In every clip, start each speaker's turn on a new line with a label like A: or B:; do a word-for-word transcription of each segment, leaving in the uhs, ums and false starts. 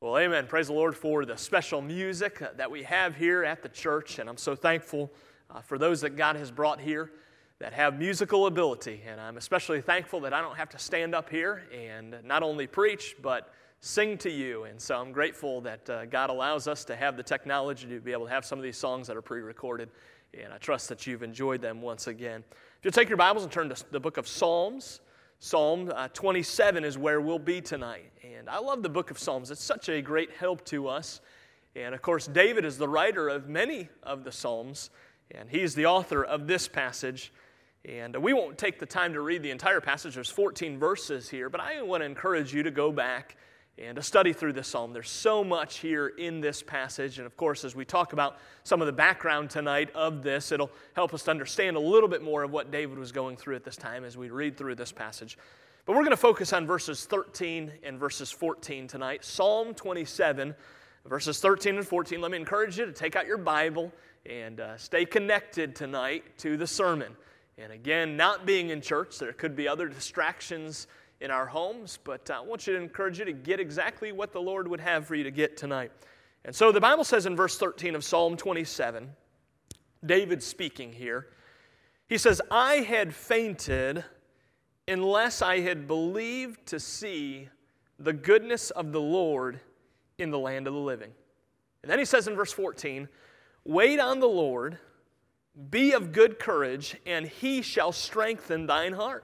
A: Well, amen. Praise the Lord for the special music that we have here at the church, and I'm so thankful uh, for those that God has brought here that have musical ability, and I'm especially thankful that I don't have to stand up here and not only preach, but sing to you, and so I'm grateful that uh, God allows us to have the technology to be able to have some of these songs that are pre-recorded, and I trust that you've enjoyed them once again. If you'll take your Bibles and turn to the book of Psalms, Psalm uh, twenty-seven is where we'll be tonight. And I love the book of Psalms. It's such a great help to us. And of course, David is the writer of many of the Psalms, and he's the author of this passage. And we won't take the time to read the entire passage. There's fourteen verses here, but I want to encourage you to go back and to study through this psalm. There's so much here in this passage, and of course, as we talk about some of the background tonight of this, it'll help us to understand a little bit more of what David was going through at this time as we read through this passage. But we're going to focus on verses thirteen and verses fourteen tonight. Psalm twenty-seven, verses thirteen and fourteen. Let me encourage you to take out your Bible and uh, stay connected tonight to the sermon. And again, not being in church, there could be other distractions in our homes, but I want you to encourage you to get exactly what the Lord would have for you to get tonight. And so the Bible says in verse thirteen of Psalm twenty-seven, David speaking here, he says, "I had fainted unless I had believed to see the goodness of the Lord in the land of the living." And then he says in verse fourteen, "Wait on the Lord, be of good courage, and he shall strengthen thine heart.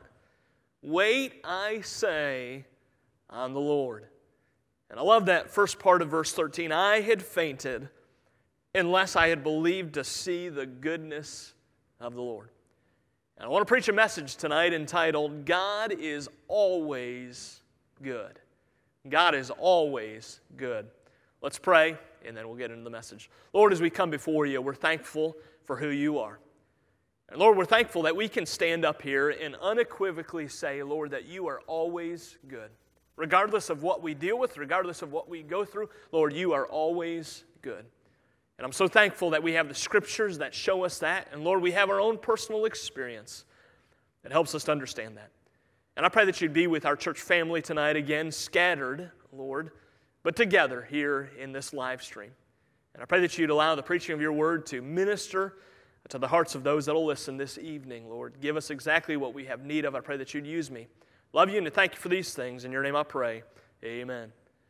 A: Wait, I say, on the Lord." And I love that first part of verse thirteen. "I had fainted unless I had believed to see the goodness of the Lord." And I want to preach a message tonight entitled, "God is always good." God is always good. Let's pray, and then we'll get into the message. Lord, as we come before you, we're thankful for who you are. And Lord, we're thankful that we can stand up here and unequivocally say, Lord, that you are always good. Regardless of what we deal with, regardless of what we go through, Lord, you are always good. And I'm so thankful that we have the scriptures that show us that. And Lord, we have our own personal experience that helps us to understand that. And I pray that you'd be with our church family tonight again, scattered, Lord, but together here in this live stream. And I pray that you'd allow the preaching of your word to minister to the hearts of those that will listen this evening, Lord. Give us exactly what we have need of. I pray that you'd use me. Love you and thank you for these things. In your name I pray. Amen.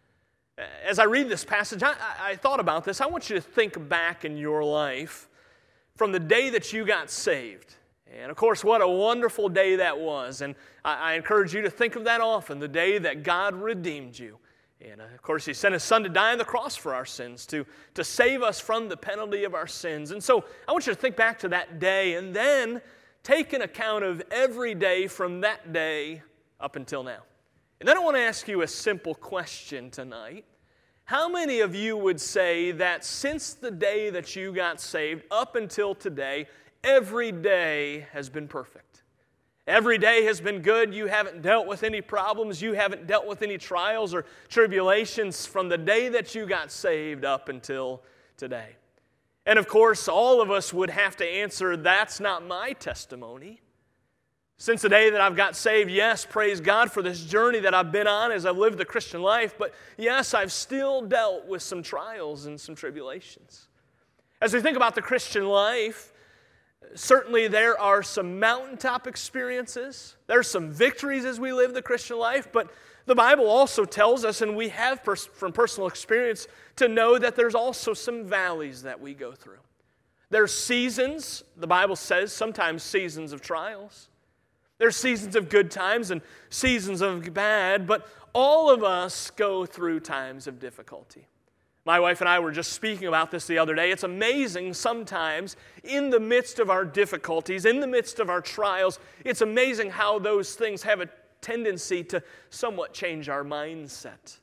A: As I read this passage, I, I thought about this. I want you to think back in your life from the day that you got saved. And of course, what a wonderful day that was. And I, I encourage you to think of that often, the day that God redeemed you. And of course, he sent his son to die on the cross for our sins, to, to save us from the penalty of our sins. And so I want you to think back to that day and then take an account of every day from that day up until now. And then I want to ask you a simple question tonight. How many of you would say that since the day that you got saved up until today, every day has been perfect? Every day has been good. You haven't dealt with any problems. You haven't dealt with any trials or tribulations from the day that you got saved up until today. And of course, all of us would have to answer, that's not my testimony. Since the day that I've got saved, yes, praise God for this journey that I've been on as I've lived the Christian life, but yes, I've still dealt with some trials and some tribulations. As we think about the Christian life, certainly there are some mountaintop experiences. There's some victories as we live the Christian life, but the Bible also tells us, and we have pers- from personal experience, to know that there's also some valleys that we go through. There's seasons, the Bible says, sometimes seasons of trials. There's seasons of good times and seasons of bad, but all of us go through times of difficulty. My wife and I were just speaking about this the other day. It's amazing sometimes in the midst of our difficulties, in the midst of our trials, it's amazing how those things have a tendency to somewhat change our mindset.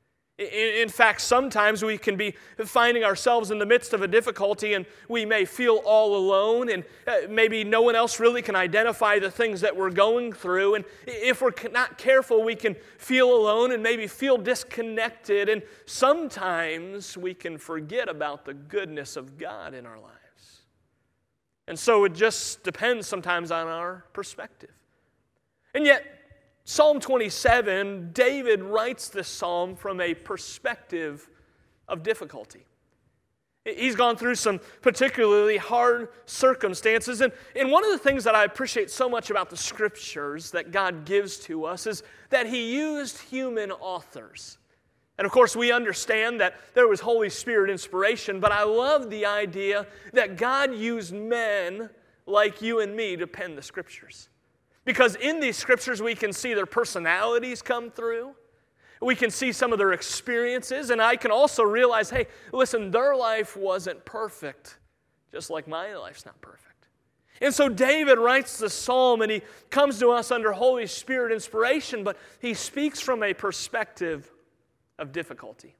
A: In fact, sometimes we can be finding ourselves in the midst of a difficulty and we may feel all alone and maybe no one else really can identify the things that we're going through. And if we're not careful, we can feel alone and maybe feel disconnected. And sometimes we can forget about the goodness of God in our lives. And so it just depends sometimes on our perspective. And yet, Psalm twenty-seven, David writes this psalm from a perspective of difficulty. He's gone through some particularly hard circumstances. And, and one of the things that I appreciate so much about the Scriptures that God gives to us is that He used human authors. And of course, we understand that there was Holy Spirit inspiration, but I love the idea that God used men like you and me to pen the Scriptures. Because in these Scriptures, we can see their personalities come through. We can see some of their experiences, and I can also realize, hey, listen, their life wasn't perfect, just like my life's not perfect. And so David writes the psalm, and he comes to us under Holy Spirit inspiration, but he speaks from a perspective of difficulty.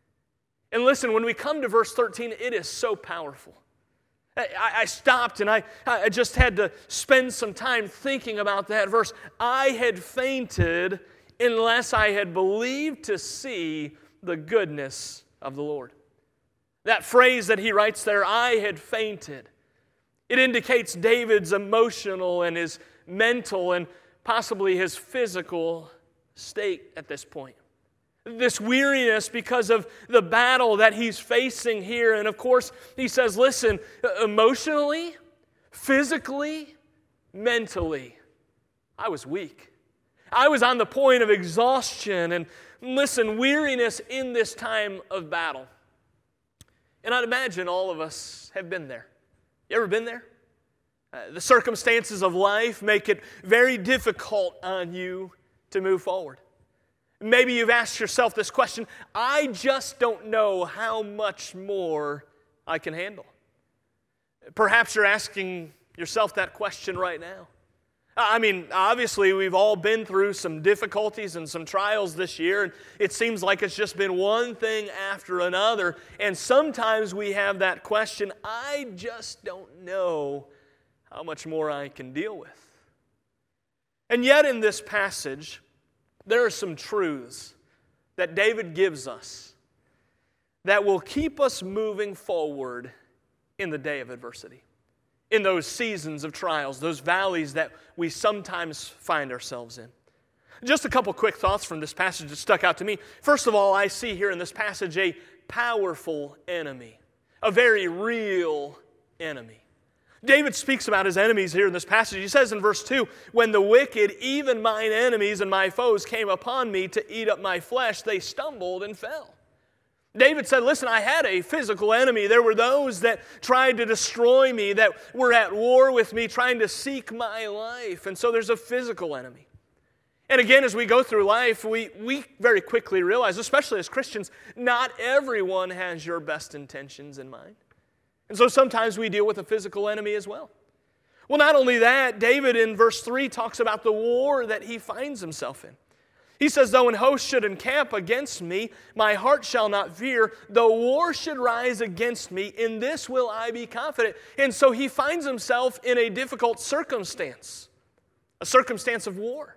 A: And listen, when we come to verse thirteen, it is so powerful. I, I stopped and I, I just had to spend some time thinking about that verse. I had fainted unless I had believed to see the goodness of the Lord. That phrase that he writes there, I had fainted, it indicates David's emotional and his mental and possibly his physical state at this point. This weariness because of the battle that he's facing here. And of course, he says, listen, emotionally, physically, mentally, I was weak. I was on the point of exhaustion. And listen, weariness in this time of battle. And I'd imagine all of us have been there. You ever been there? Uh, the circumstances of life make it very difficult on you to move forward. Maybe you've asked yourself this question, I just don't know how much more I can handle. Perhaps you're asking yourself that question right now. I mean, obviously, we've all been through some difficulties and some trials this year, and it seems like it's just been one thing after another. And sometimes we have that question, I just don't know how much more I can deal with. And yet in this passage, there are some truths that David gives us that will keep us moving forward in the day of adversity, in those seasons of trials, those valleys that we sometimes find ourselves in. Just a couple quick thoughts from this passage that stuck out to me. First of all, I see here in this passage a powerful enemy, a very real enemy. David speaks about his enemies here in this passage. He says in verse two, when the wicked, even mine enemies and my foes, came upon me to eat up my flesh, they stumbled and fell. David said, listen, I had a physical enemy. There were those that tried to destroy me, that were at war with me, trying to seek my life. And so there's a physical enemy. And again, as we go through life, we, we very quickly realize, especially as Christians, not everyone has your best intentions in mind. And so sometimes we deal with a physical enemy as well. Well, not only that, David in verse three talks about the war that he finds himself in. He says, though an host should encamp against me, my heart shall not fear. Though war should rise against me, in this will I be confident. And so he finds himself in a difficult circumstance, a circumstance of war.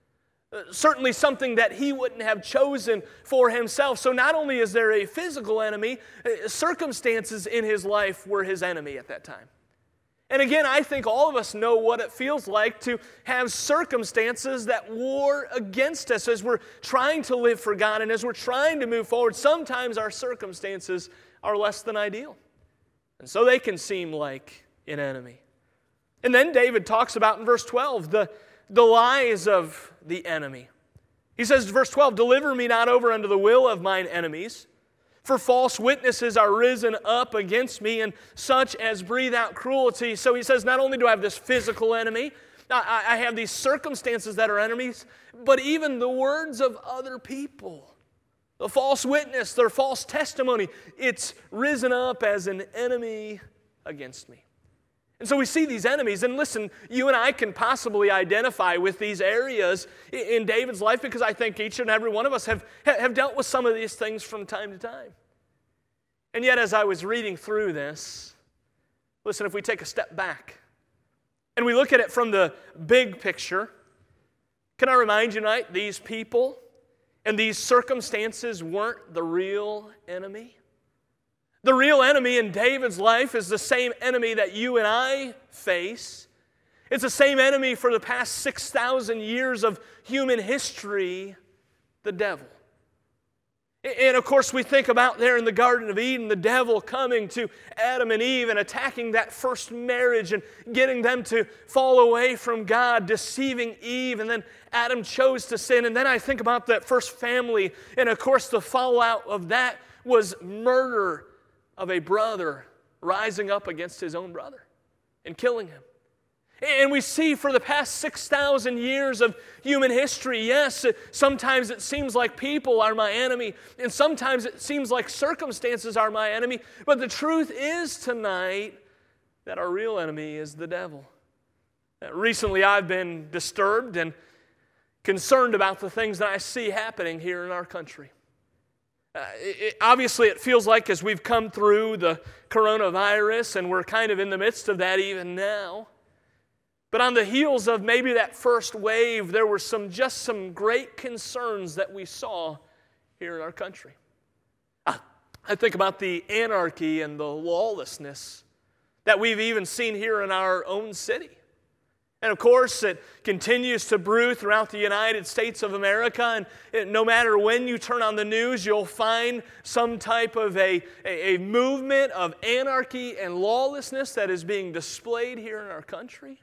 A: Certainly something that he wouldn't have chosen for himself. So not only is there a physical enemy, circumstances in his life were his enemy at that time. And again, I think all of us know what it feels like to have circumstances that war against us as we're trying to live for God and as we're trying to move forward. Sometimes our circumstances are less than ideal. And so they can seem like an enemy. And then David talks about in verse twelve, the The lies of the enemy. He says, verse twelve, deliver me not over unto the will of mine enemies, for false witnesses are risen up against me, and such as breathe out cruelty. So he says, not only do I have this physical enemy, I, I have these circumstances that are enemies, but even the words of other people, the false witness, their false testimony, it's risen up as an enemy against me. And so we see these enemies, and listen, you and I can possibly identify with these areas in David's life because I think each and every one of us have, have dealt with some of these things from time to time. And yet as I was reading through this, listen, if we take a step back and we look at it from the big picture, can I remind you tonight, these people and these circumstances weren't the real enemy. The real enemy in David's life is the same enemy that you and I face. It's the same enemy for the past six thousand years of human history, the devil. And of course, we think about there in the Garden of Eden, the devil coming to Adam and Eve and attacking that first marriage and getting them to fall away from God, deceiving Eve, and then Adam chose to sin. And then I think about that first family, and of course, the fallout of that was murder of a brother rising up against his own brother and killing him. And we see for the past six thousand years of human history, yes, sometimes it seems like people are my enemy, and sometimes it seems like circumstances are my enemy, but the truth is tonight that our real enemy is the devil. Recently, I've been disturbed and concerned about the things that I see happening here in our country. Uh, it, obviously, it feels like as we've come through the coronavirus, and we're kind of in the midst of that even now, but on the heels of maybe that first wave, there were some just some great concerns that we saw here in our country. I, I think about the anarchy and the lawlessness that we've even seen here in our own city. And of course, it continues to brew throughout the United States of America, and it, no matter when you turn on the news, you'll find some type of a, a, a movement of anarchy and lawlessness that is being displayed here in our country.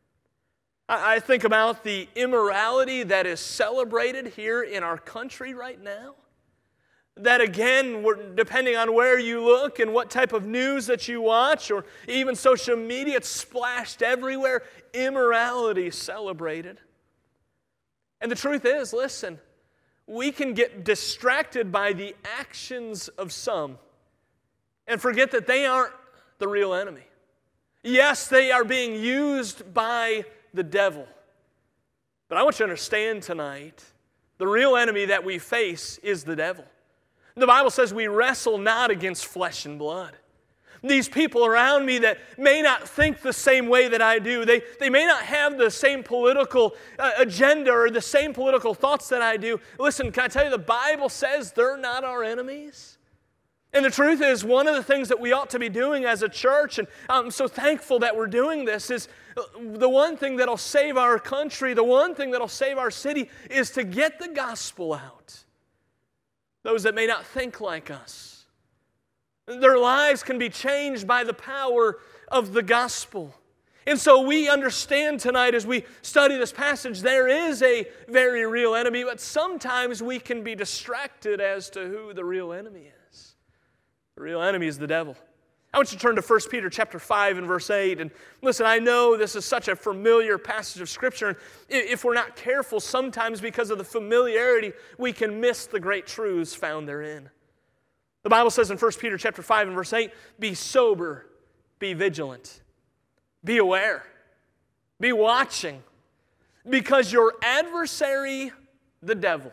A: I think about the immorality that is celebrated here in our country right now. That again, depending on where you look and what type of news that you watch, or even social media, it's splashed everywhere. Immorality celebrated. And the truth is, listen, we can get distracted by the actions of some and forget that they aren't the real enemy. Yes, they are being used by the devil. But I want you to understand tonight, the real enemy that we face is the devil. The Bible says we wrestle not against flesh and blood. These people around me that may not think the same way that I do, they, they may not have the same political uh, agenda or the same political thoughts that I do. Listen, can I tell you, the Bible says they're not our enemies. And the truth is, one of the things that we ought to be doing as a church, and I'm so thankful that we're doing this, is the one thing that'll save our country, the one thing that'll save our city, is to get the gospel out. Those that may not think like us. Their lives can be changed by the power of the gospel. And so we understand tonight as we study this passage, there is a very real enemy, but sometimes we can be distracted as to who the real enemy is. The real enemy is the devil. I want you to turn to First Peter chapter five and verse eight. And listen, I know this is such a familiar passage of Scripture. And if we're not careful, sometimes because of the familiarity, we can miss the great truths found therein. The Bible says in First Peter chapter five and verse eight, be sober, be vigilant, be aware, be watching, because your adversary, the devil,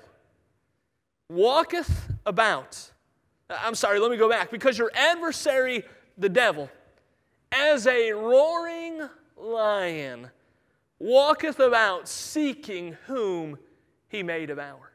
A: walketh about. I'm sorry, let me go back. Because your adversary, the devil, as a roaring lion, walketh about seeking whom he may devour.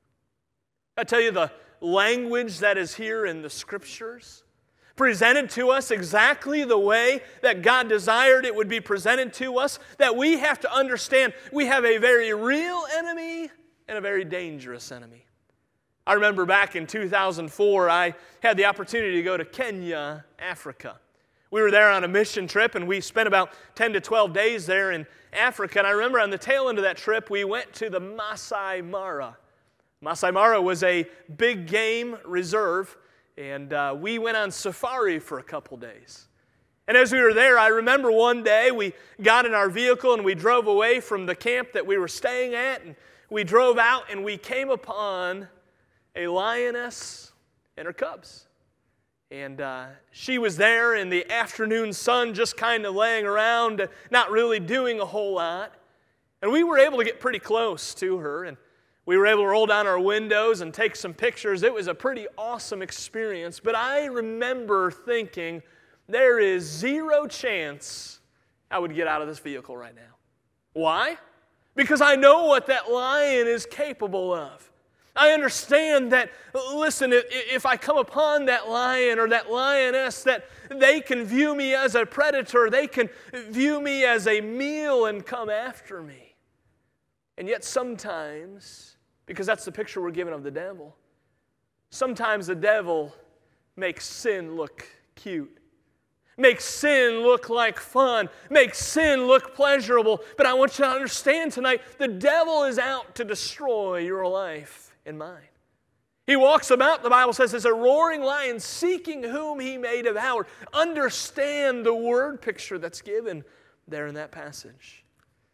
A: I tell you, the language that is here in the Scriptures, presented to us exactly the way that God desired it would be presented to us, that we have to understand we have a very real enemy and a very dangerous enemy. I remember back in two thousand four, I had the opportunity to go to Kenya, Africa. We were there on a mission trip, and we spent about ten to twelve days there in Africa. And I remember on the tail end of that trip, we went to the Masai Mara. Masai Mara was a big game reserve, and uh, we went on safari for a couple days. And as we were there, I remember one day we got in our vehicle and we drove away from the camp that we were staying at, and we drove out and we came upon a lioness and her cubs. And uh, she was there in the afternoon sun, just kind of laying around, not really doing a whole lot. And we were able to get pretty close to her, and we were able to roll down our windows and take some pictures. It was a pretty awesome experience. But I remember thinking, there is zero chance I would get out of this vehicle right now. Why? Because I know what that lion is capable of. I understand that, listen, if I come upon that lion or that lioness, that they can view me as a predator. They can view me as a meal and come after me. And yet sometimes, because that's the picture we're given of the devil, sometimes the devil makes sin look cute. Makes sin look like fun. Makes sin look pleasurable. But I want you to understand tonight, the devil is out to destroy your life and mine. He walks about, the Bible says, as a roaring lion seeking whom he may devour. Understand the word picture that's given there in that passage.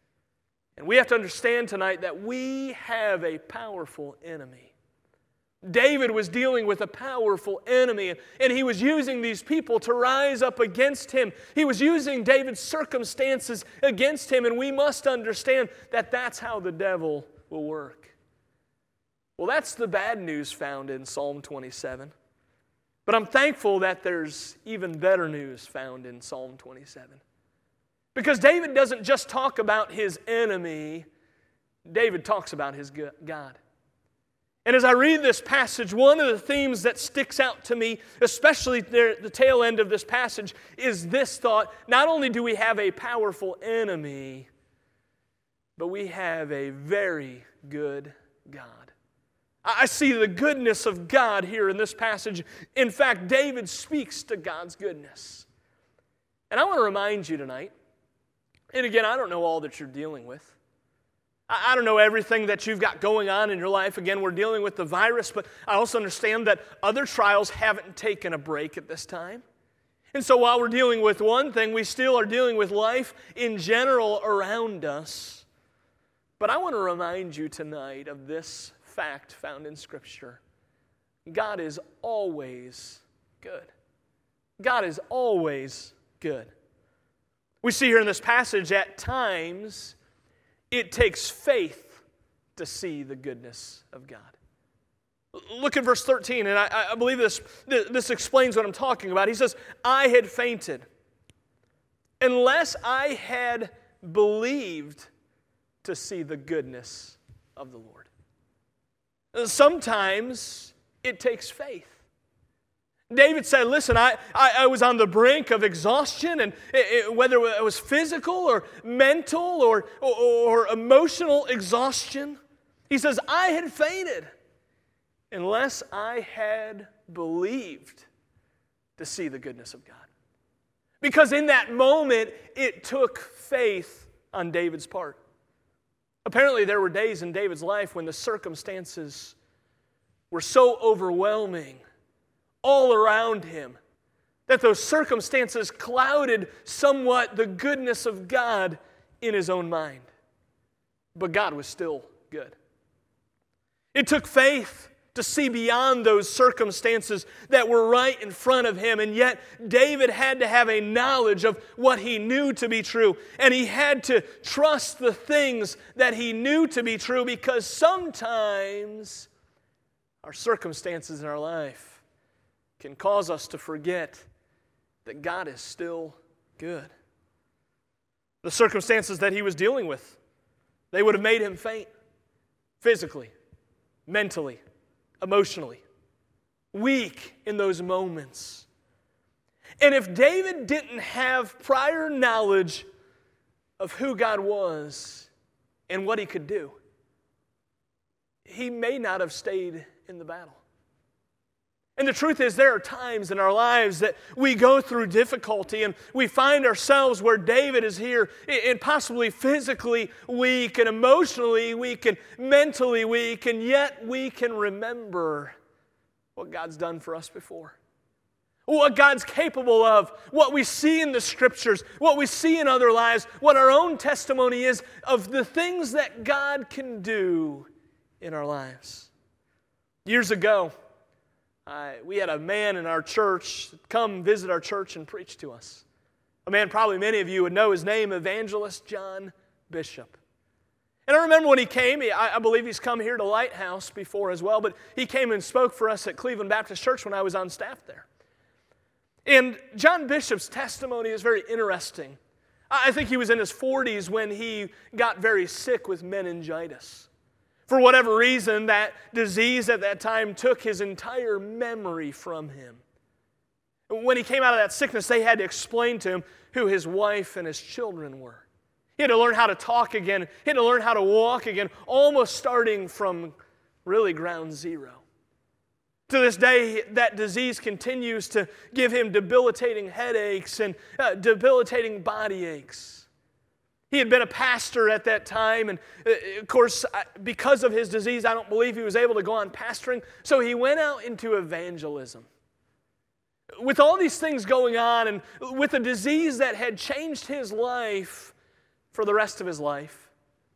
A: And we have to understand tonight that we have a powerful enemy. David was dealing with a powerful enemy, and he was using these people to rise up against him. He was using David's circumstances against him, and we must understand that that's how the devil will work. Well, that's the bad news found in Psalm twenty-seven. But I'm thankful that there's even better news found in Psalm twenty-seven. Because David doesn't just talk about his enemy, David talks about his God. And as I read this passage, one of the themes that sticks out to me, especially there at the tail end of this passage, is this thought: not only do we have a powerful enemy, but we have a very good God. I see the goodness of God here in this passage. In fact, David speaks to God's goodness. And I want to remind you tonight, and again, I don't know all that you're dealing with. I don't know everything that you've got going on in your life. Again, we're dealing with the virus, but I also understand that other trials haven't taken a break at this time. And so while we're dealing with one thing, we still are dealing with life in general around us. But I want to remind you tonight of this fact found in Scripture. God is always good. God is always good. We see here in this passage, at times, it takes faith to see the goodness of God. Look at verse thirteen, and I, I believe this, this explains what I'm talking about. He says, I had fainted unless I had believed to see the goodness of the Lord. Sometimes it takes faith. David said, listen, I, I, I was on the brink of exhaustion, and it, it, whether it was physical or mental or, or, or emotional exhaustion, he says, I had fainted unless I had believed to see the goodness of God. Because in that moment, it took faith on David's part. Apparently, there were days in David's life when the circumstances were so overwhelming all around him that those circumstances clouded somewhat the goodness of God in his own mind. But God was still good. It took faith to see beyond those circumstances that were right in front of him, and yet David had to have a knowledge of what he knew to be true, and he had to trust the things that he knew to be true, because sometimes our circumstances in our life can cause us to forget that God is still good. The circumstances that he was dealing with, they would have made him faint physically, mentally, emotionally, weak in those moments. And if David didn't have prior knowledge of who God was and what he could do, he may not have stayed in the battle. And the truth is, there are times in our lives that we go through difficulty and we find ourselves where David is here, and possibly physically weak and emotionally weak and mentally weak, and yet we can remember what God's done for us before. What God's capable of, what we see in the Scriptures, what we see in other lives, what our own testimony is of the things that God can do in our lives. Years ago, Uh, we had a man in our church come visit our church and preach to us. A man probably many of you would know his name, Evangelist John Bishop. And I remember when he came, he, I, I believe he's come here to Lighthouse before as well, but he came and spoke for us at Cleveland Baptist Church when I was on staff there. And John Bishop's testimony is very interesting. I, I think he was in his forties when he got very sick with meningitis. For whatever reason, that disease at that time took his entire memory from him. When he came out of that sickness, they had to explain to him who his wife and his children were. He had to learn how to talk again. He had to learn how to walk again, almost starting from really ground zero. To this day, that disease continues to give him debilitating headaches and uh, debilitating body aches. He had been a pastor at that time, and uh, of course, because of his disease, I don't believe he was able to go on pastoring, so he went out into evangelism. With all these things going on, and with a disease that had changed his life for the rest of his life,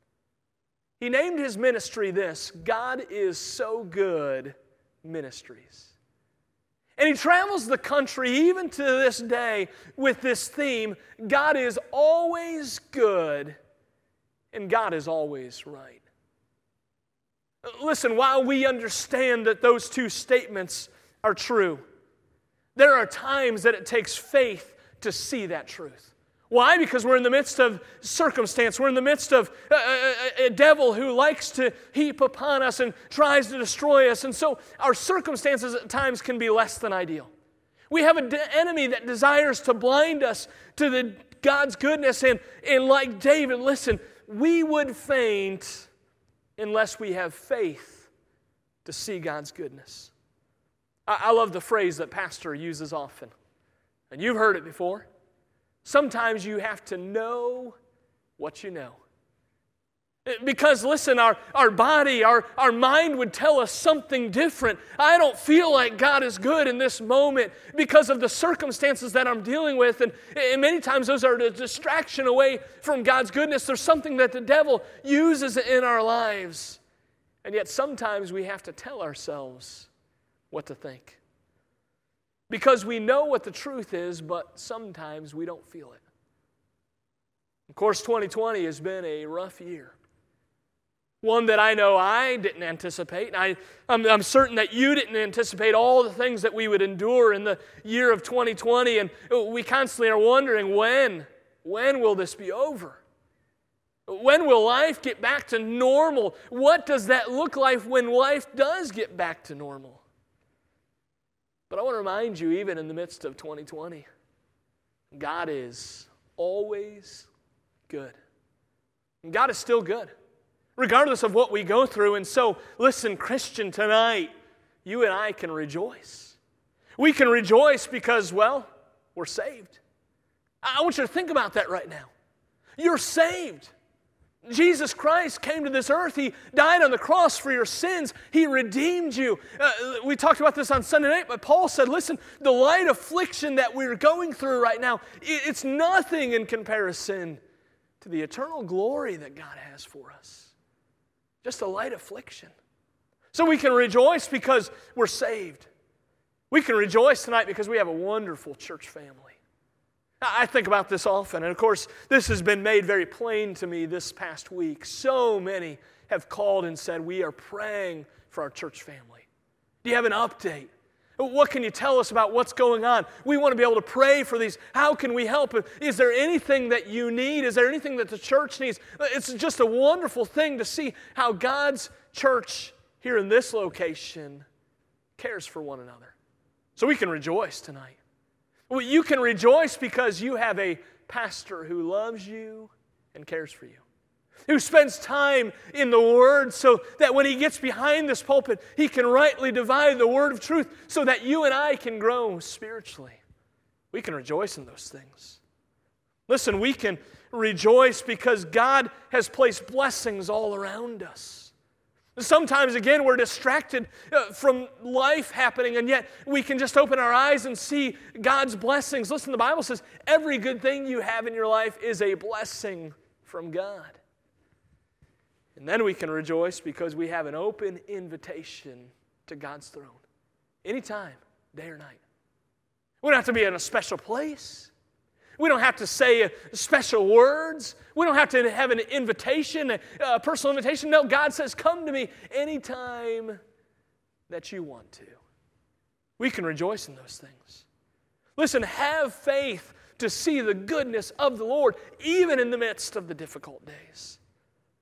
A: he named his ministry this, God is So Good Ministries. And he travels the country even to this day with this theme, God is always good and God is always right. Listen, while we understand that those two statements are true, there are times that it takes faith to see that truth. Why? Because we're in the midst of circumstance. We're in the midst of a, a, a devil who likes to heap upon us and tries to destroy us. And so our circumstances at times can be less than ideal. We have an de- enemy that desires to blind us to the God's goodness. And, and like David, listen, we would faint unless we have faith to see God's goodness. I, I love the phrase that Pastor uses often. And you've heard it before. Sometimes you have to know what you know. Because, listen, our, our body, our, our mind would tell us something different. I don't feel like God is good in this moment because of the circumstances that I'm dealing with. And, and many times those are a distraction away from God's goodness. There's something that the devil uses in our lives. And yet sometimes we have to tell ourselves what to think. Because we know what the truth is, but sometimes we don't feel it. Of course, twenty twenty has been a rough year. One that I know I didn't anticipate. I, I'm, I'm certain that you didn't anticipate all the things that we would endure in the year of twenty twenty. And we constantly are wondering, when? When will this be over? When will life get back to normal? What does that look like when life does get back to normal? But I want to remind you, even in the midst of twenty twenty, God is always good. And God is still good, regardless of what we go through. And so, listen, Christian, tonight, you and I can rejoice. We can rejoice because, well, we're saved. I want you to think about that right now. You're saved. Jesus Christ came to this earth. He died on the cross for your sins. He redeemed you. Uh, we talked about this on Sunday night, but Paul said, listen, the light affliction that we're going through right now, it's nothing in comparison to the eternal glory that God has for us. Just a light affliction. So we can rejoice because we're saved. We can rejoice tonight because we have a wonderful church family. I think about this often, and of course, this has been made very plain to me this past week. So many have called and said, we are praying for our church family. Do you have an update? What can you tell us about what's going on? We want to be able to pray for these. How can we help? Is there anything that you need? Is there anything that the church needs? It's just a wonderful thing to see how God's church here in this location cares for one another. So we can rejoice tonight. Well, you can rejoice because you have a pastor who loves you and cares for you, who spends time in the Word so that when he gets behind this pulpit, he can rightly divide the Word of truth so that you and I can grow spiritually. We can rejoice in those things. Listen, we can rejoice because God has placed blessings all around us. Sometimes, again, we're distracted uh, from life happening, and yet we can just open our eyes and see God's blessings. Listen, the Bible says every good thing you have in your life is a blessing from God. And then we can rejoice because we have an open invitation to God's throne. Anytime, day or night. We don't have to be in a special place. We don't have to say special words. We don't have to have an invitation, a personal invitation. No, God says, come to me anytime that you want to. We can rejoice in those things. Listen, have faith to see the goodness of the Lord, even in the midst of the difficult days.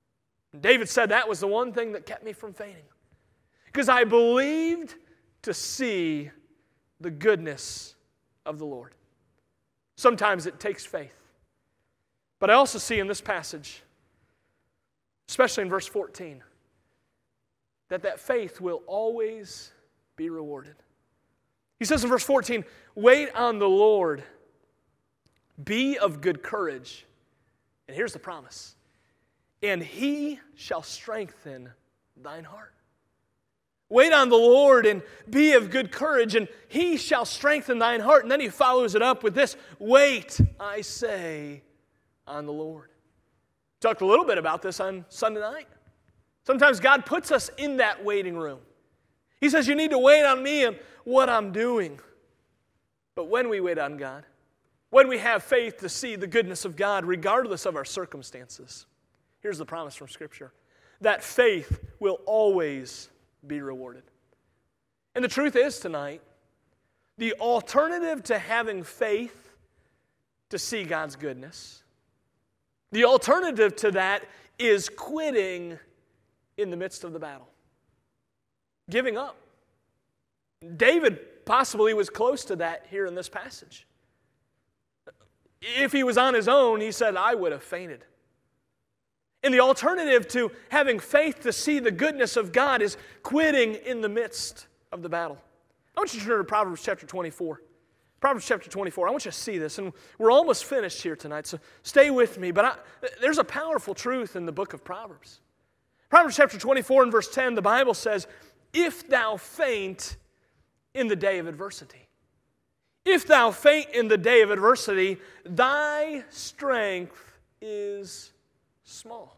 A: David said that was the one thing that kept me from fainting. Because I believed to see the goodness of the Lord. Sometimes it takes faith. But I also see in this passage, especially in verse fourteen, that that faith will always be rewarded. He says in verse fourteen, wait on the Lord, be of good courage. And here's the promise. And He shall strengthen thine heart. Wait on the Lord and be of good courage, and He shall strengthen thine heart. And then he follows it up with this, wait, I say, on the Lord. Talked a little bit about this on Sunday night. Sometimes God puts us in that waiting room. He says, you need to wait on me and what I'm doing. But when we wait on God, when we have faith to see the goodness of God, regardless of our circumstances, here's the promise from Scripture, that faith will always be rewarded. And the truth is tonight, the alternative to having faith to see God's goodness, the alternative to that is quitting in the midst of the battle. Giving up. David possibly was close to that here in this passage. If he was on his own, he said, I would have fainted. And the alternative to having faith to see the goodness of God is quitting in the midst of the battle. I want you to turn to Proverbs chapter twenty-four. Proverbs chapter twenty-four. I want you to see this. And we're almost finished here tonight, so stay with me. But I, there's a powerful truth in the book of Proverbs. Proverbs chapter twenty-four and verse ten, the Bible says, if thou faint in the day of adversity. If thou faint in the day of adversity, thy strength is small.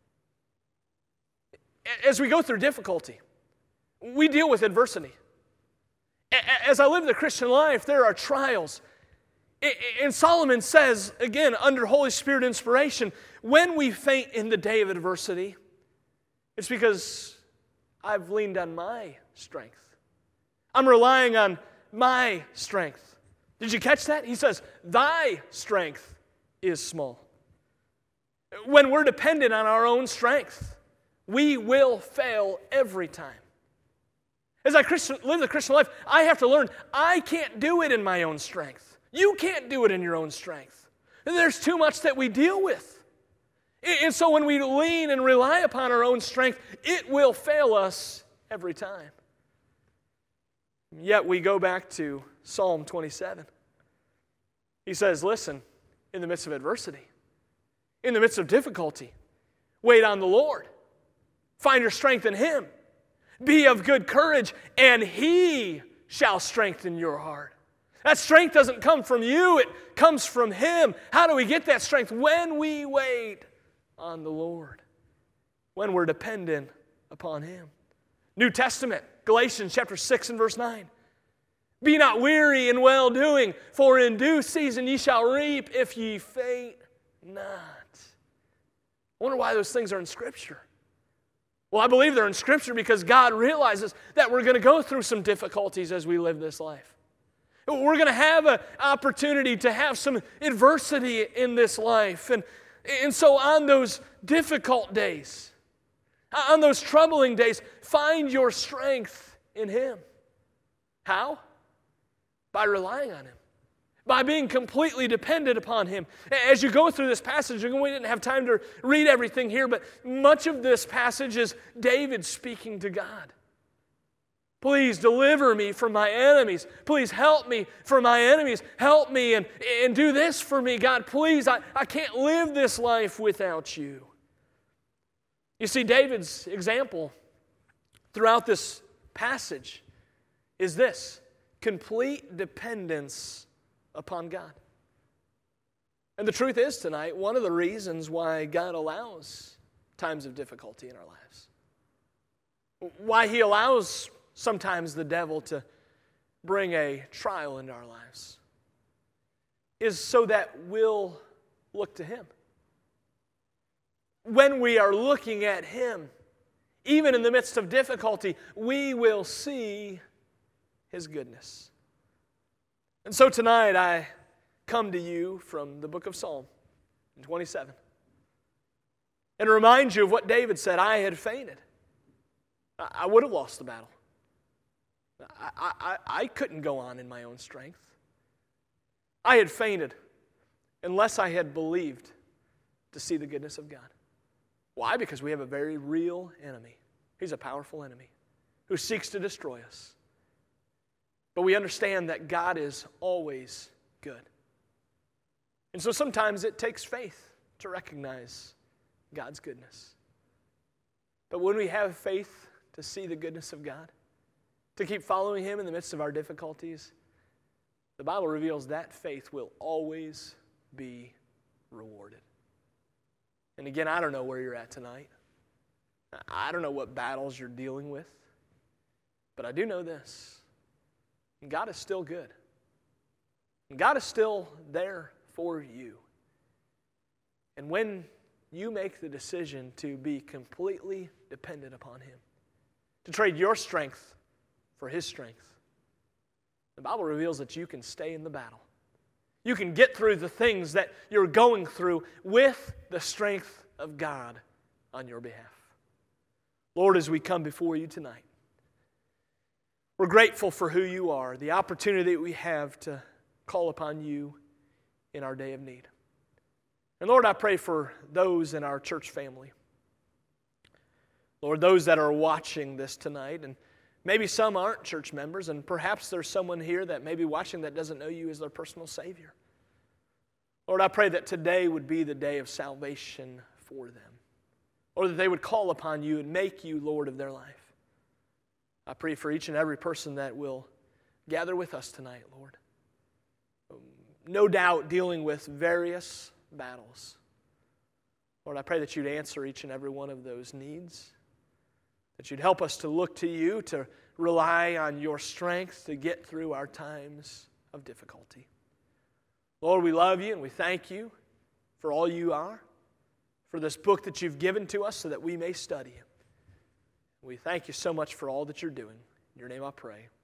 A: As we go through difficulty, we deal with adversity. As I live the Christian life, there are trials. And Solomon says, again, under Holy Spirit inspiration, when we faint in the day of adversity, it's because I've leaned on my strength. I'm relying on my strength. Did you catch that? He says, thy strength is small. When we're dependent on our own strength, we will fail every time. As I Christian, live the Christian life, I have to learn I can't do it in my own strength. You can't do it in your own strength. There's too much that we deal with. And so when we lean and rely upon our own strength, it will fail us every time. Yet we go back to Psalm twenty-seven. He says, listen, in the midst of adversity, in the midst of difficulty, wait on the Lord. Find your strength in Him. Be of good courage, and He shall strengthen your heart. That strength doesn't come from you, it comes from Him. How do we get that strength? When we wait on the Lord. When we're dependent upon Him. New Testament, Galatians chapter six and verse nine. Be not weary in well-doing, for in due season ye shall reap if ye faint not. I wonder why those things are in Scripture. Well, I believe they're in Scripture because God realizes that we're going to go through some difficulties as we live this life. We're going to have an opportunity to have some adversity in this life. And, and so on those difficult days, on those troubling days, find your strength in Him. How? By relying on Him. By being completely dependent upon Him. As you go through this passage, we didn't have time to read everything here, but much of this passage is David speaking to God. Please deliver me from my enemies. Please help me from my enemies. Help me and, and do this for me, God. Please, I, I can't live this life without you. You see, David's example throughout this passage is this: complete dependence upon God. And the truth is tonight, one of the reasons why God allows times of difficulty in our lives, why He allows sometimes the devil to bring a trial into our lives, is so that we'll look to Him. When we are looking at Him, even in the midst of difficulty, we will see His goodness. And so tonight I come to you from the book of Psalm twenty-seven. And remind you of what David said, I had fainted. I would have lost the battle. I, I, I couldn't go on in my own strength. I had fainted unless I had believed to see the goodness of God. Why? Because we have a very real enemy. He's a powerful enemy who seeks to destroy us. But we understand that God is always good. And so sometimes it takes faith to recognize God's goodness. But when we have faith to see the goodness of God, to keep following Him in the midst of our difficulties, the Bible reveals that faith will always be rewarded. And again, I don't know where you're at tonight. I don't know what battles you're dealing with. But I do know this. God is still good. God is still there for you. And when you make the decision to be completely dependent upon Him, to trade your strength for His strength, the Bible reveals that you can stay in the battle. You can get through the things that you're going through with the strength of God on your behalf. Lord, as we come before you tonight, we're grateful for who you are, the opportunity that we have to call upon you in our day of need. And Lord, I pray for those in our church family. Lord, those that are watching this tonight, and maybe some aren't church members, and perhaps there's someone here that may be watching that doesn't know you as their personal Savior. Lord, I pray that today would be the day of salvation for them, or that they would call upon you and make you Lord of their life. I pray for each and every person that will gather with us tonight, Lord. No doubt dealing with various battles. Lord, I pray that you'd answer each and every one of those needs, that you'd help us to look to you, to rely on your strength to get through our times of difficulty. Lord, we love you and we thank you for all you are, for this book that you've given to us so that we may study it. We thank you so much for all that you're doing. In your name I pray.